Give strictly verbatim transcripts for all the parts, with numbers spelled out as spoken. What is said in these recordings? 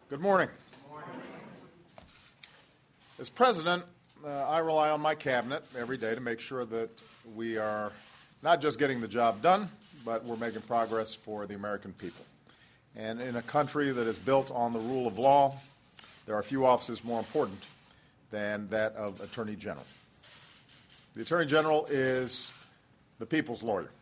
Good morning. Good morning. As President, uh, I rely on my cabinet every day to make sure that we are not just getting the job done, but we're making progress for the American people. And in a country that is built on the rule of law, there are few offices more important than that of Attorney General. The Attorney General is the people's lawyer.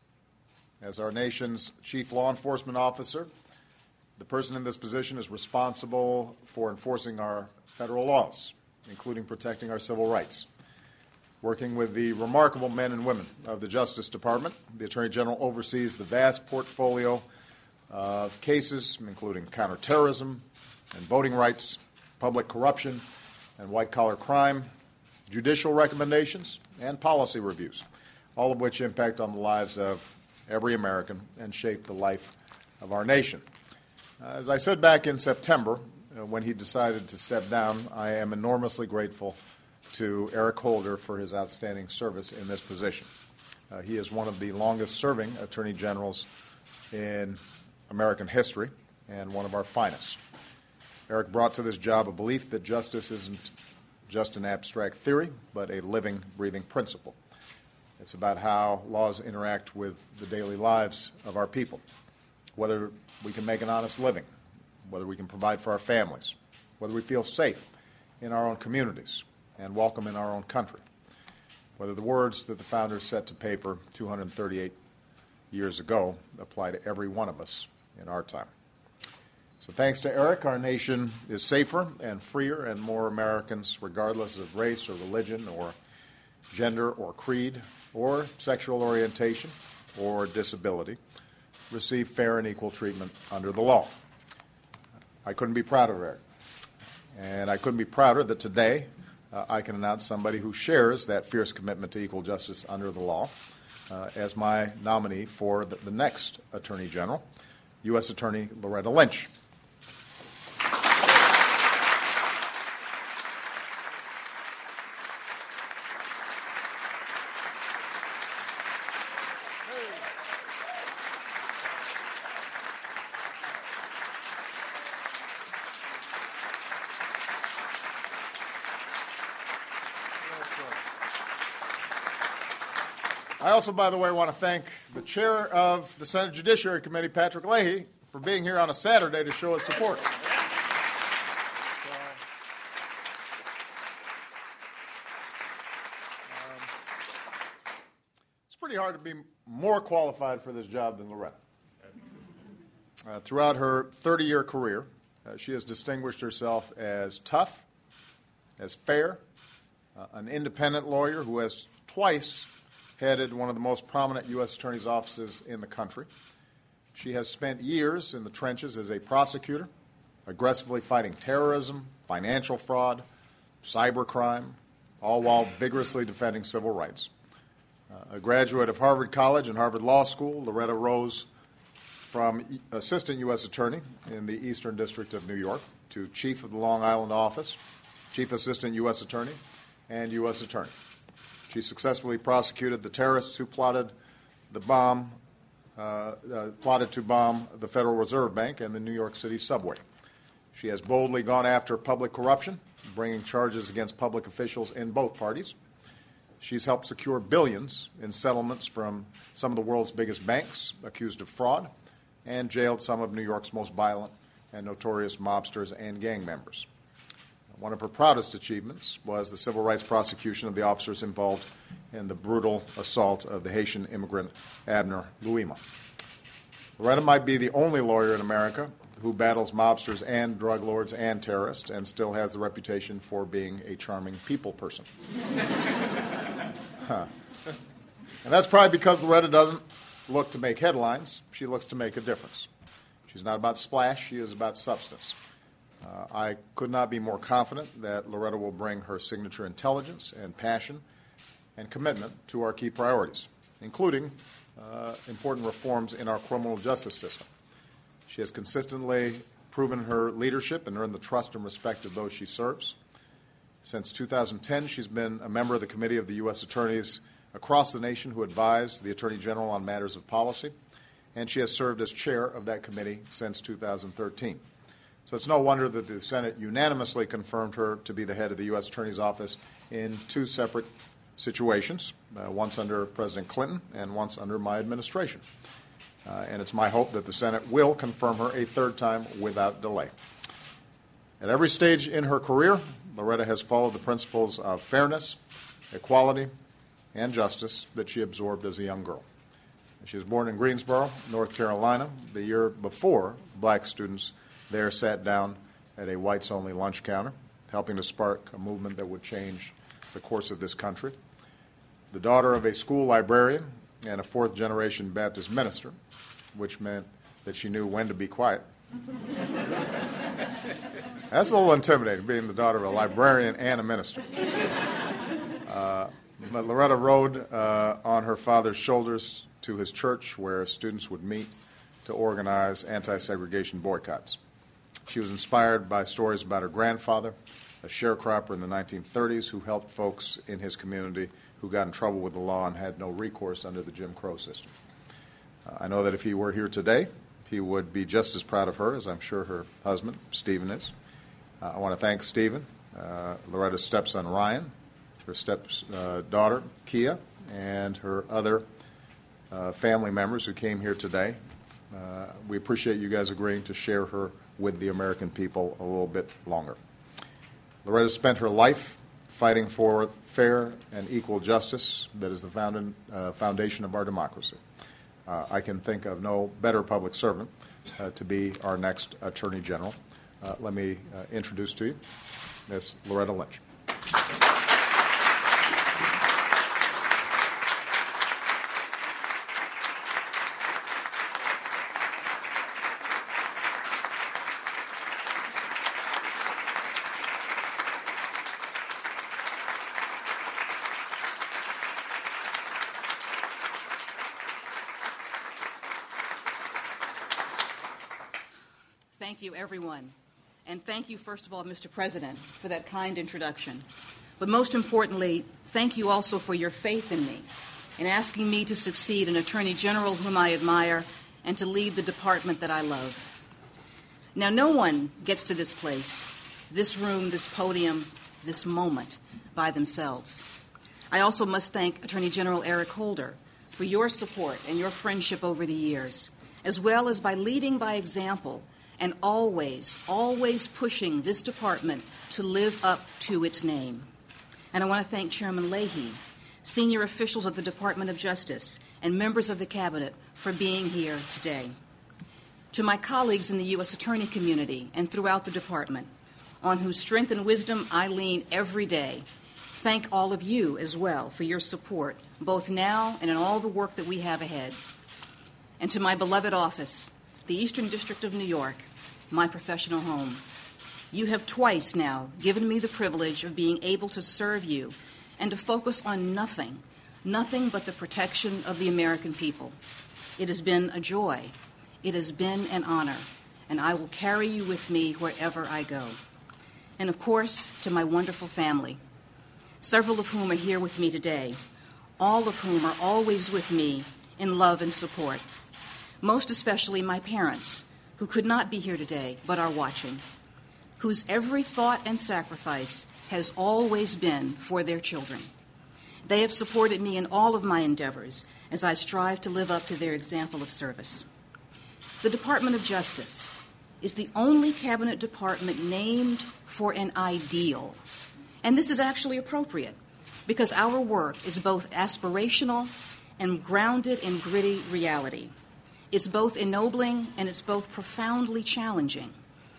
As our nation's chief law enforcement officer, the person in this position is responsible for enforcing our federal laws, including protecting our civil rights. Working with the remarkable men and women of the Justice Department, the Attorney General oversees the vast portfolio of cases, including counterterrorism and voting rights, public corruption and white-collar crime, judicial recommendations, and policy reviews, all of which impact on the lives of every American and shape the life of our nation. Uh, as I said back in September, uh, when he decided to step down, I am enormously grateful to Eric Holder for his outstanding service in this position. Uh, he is one of the longest-serving attorney generals in American history and one of our finest. Eric brought to this job a belief that justice isn't just an abstract theory, but a living, breathing principle. It's about how laws interact with the daily lives of our people, whether we can make an honest living, whether we can provide for our families, whether we feel safe in our own communities and welcome in our own country, whether the words that the founders set to paper two hundred thirty-eight years ago apply to every one of us in our time. So thanks to Eric, our nation is safer and freer, and more Americans, regardless of race or religion or gender or creed or sexual orientation or disability, receive fair and equal treatment under the law. I couldn't be prouder of Eric. And I couldn't be prouder that today uh, I can announce somebody who shares that fierce commitment to equal justice under the law uh, as my nominee for the, the next Attorney General, U S Attorney Loretta Lynch. I also, by the way, want to thank the chair of the Senate Judiciary Committee, Patrick Leahy, for being here on a Saturday to show his support. So, um, it's pretty hard to be more qualified for this job than Loretta. Uh, throughout her thirty-year career, uh, she has distinguished herself as tough, as fair, uh, an independent lawyer who has twice headed one of the most prominent U S attorney's offices in the country. She has spent years in the trenches as a prosecutor, aggressively fighting terrorism, financial fraud, cybercrime, all while vigorously defending civil rights. Uh, a graduate of Harvard College and Harvard Law School, Loretta rose from e- assistant U S attorney in the Eastern District of New York to chief of the Long Island office, chief assistant U S attorney, and U S attorney. She successfully prosecuted the terrorists who plotted the bomb, uh, uh, plotted to bomb the Federal Reserve Bank and the New York City subway. She has boldly gone after public corruption, bringing charges against public officials in both parties. She's helped secure billions in settlements from some of the world's biggest banks accused of fraud, and jailed some of New York's most violent and notorious mobsters and gang members. One of her proudest achievements was the civil rights prosecution of the officers involved in the brutal assault of the Haitian immigrant Abner Louima. Loretta might be the only lawyer in America who battles mobsters and drug lords and terrorists and still has the reputation for being a charming people person. Huh. And that's probably because Loretta doesn't look to make headlines. She looks to make a difference. She's not about splash. She is about substance. Uh, I could not be more confident that Loretta will bring her signature intelligence and passion and commitment to our key priorities, including uh, important reforms in our criminal justice system. She has consistently proven her leadership and earned the trust and respect of those she serves. Since two thousand ten, she's been a member of the Committee of the U S Attorneys across the nation who advise the Attorney General on matters of policy, and she has served as chair of that committee since two thousand thirteen. So it's no wonder that the Senate unanimously confirmed her to be the head of the U S Attorney's Office in two separate situations, uh, once under President Clinton and once under my administration. Uh, and it's my hope that the Senate will confirm her a third time without delay. At every stage in her career, Loretta has followed the principles of fairness, equality, and justice that she absorbed as a young girl. She was born in Greensboro, North Carolina, the year before black students there sat down at a whites-only lunch counter, helping to spark a movement that would change the course of this country. The daughter of a school librarian and a fourth-generation Baptist minister, which meant that she knew when to be quiet. That's a little intimidating, being the daughter of a librarian and a minister. Uh, but Loretta rode uh, on her father's shoulders to his church, where students would meet to organize anti-segregation boycotts. She was inspired by stories about her grandfather, a sharecropper in the nineteen thirties who helped folks in his community who got in trouble with the law and had no recourse under the Jim Crow system. Uh, I know that if he were here today, he would be just as proud of her as I'm sure her husband, Stephen, is. Uh, I want to thank Stephen, uh, Loretta's stepson, Ryan, her stepdaughter, uh, Kia, and her other uh, family members who came here today. Uh, we appreciate you guys agreeing to share her with the American people a little bit longer. Loretta spent her life fighting for fair and equal justice that is the founding, uh, foundation of our democracy. Uh, I can think of no better public servant uh, to be our next Attorney General. Uh, let me uh, introduce to you Miz Loretta Lynch. Thank you, everyone. And thank you, first of all, Mister President, for that kind introduction. But most importantly, thank you also for your faith in me in asking me to succeed an Attorney General whom I admire and to lead the department that I love. Now, no one gets to this place, this room, this podium, this moment by themselves. I also must thank Attorney General Eric Holder for your support and your friendship over the years, as well as by leading by example and always, always pushing this department to live up to its name. And I want to thank Chairman Leahy, senior officials of the Department of Justice, and members of the Cabinet for being here today. To my colleagues in the U S Attorney community and throughout the department, on whose strength and wisdom I lean every day, thank all of you as well for your support, both now and in all the work that we have ahead. And to my beloved office, the Eastern District of New York, my professional home. You have twice now given me the privilege of being able to serve you and to focus on nothing, nothing but the protection of the American people. It has been a joy. It has been an honor, and I will carry you with me wherever I go. And of course, to my wonderful family, several of whom are here with me today, all of whom are always with me in love and support. Most especially my parents, who could not be here today but are watching, whose every thought and sacrifice has always been for their children. They have supported me in all of my endeavors as I strive to live up to their example of service. The Department of Justice is the only cabinet department named for an ideal, and this is actually appropriate because our work is both aspirational and grounded in gritty reality. It's both ennobling and it's both profoundly challenging.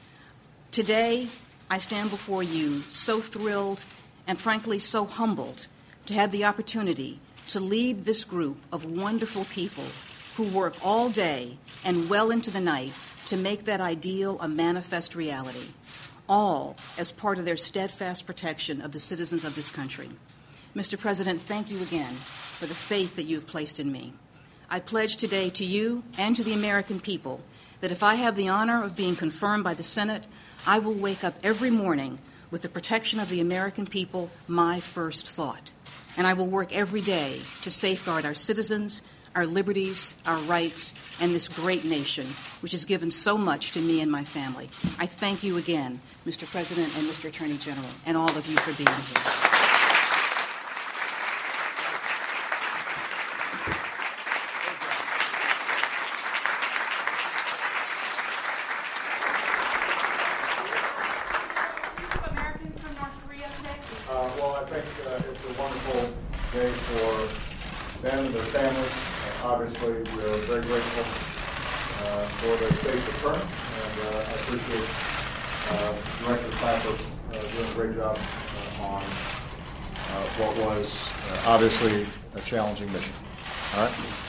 Today, I stand before you so thrilled and frankly so humbled to have the opportunity to lead this group of wonderful people who work all day and well into the night to make that ideal a manifest reality, all as part of their steadfast protection of the citizens of this country. Mister President, thank you again for the faith that you have placed in me. I pledge today to you and to the American people that if I have the honor of being confirmed by the Senate, I will wake up every morning with the protection of the American people my first thought. And I will work every day to safeguard our citizens, our liberties, our rights, and this great nation, which has given so much to me and my family. I thank you again, Mister President and Mister Attorney General, and all of you for being here. Uh, well, I think uh, it's a wonderful day for them and their families. Uh, obviously, we're very grateful uh, for their safe return, and uh, I appreciate uh, Director Clapper uh, doing a great job uh, on uh, what was uh, obviously a challenging mission. All right?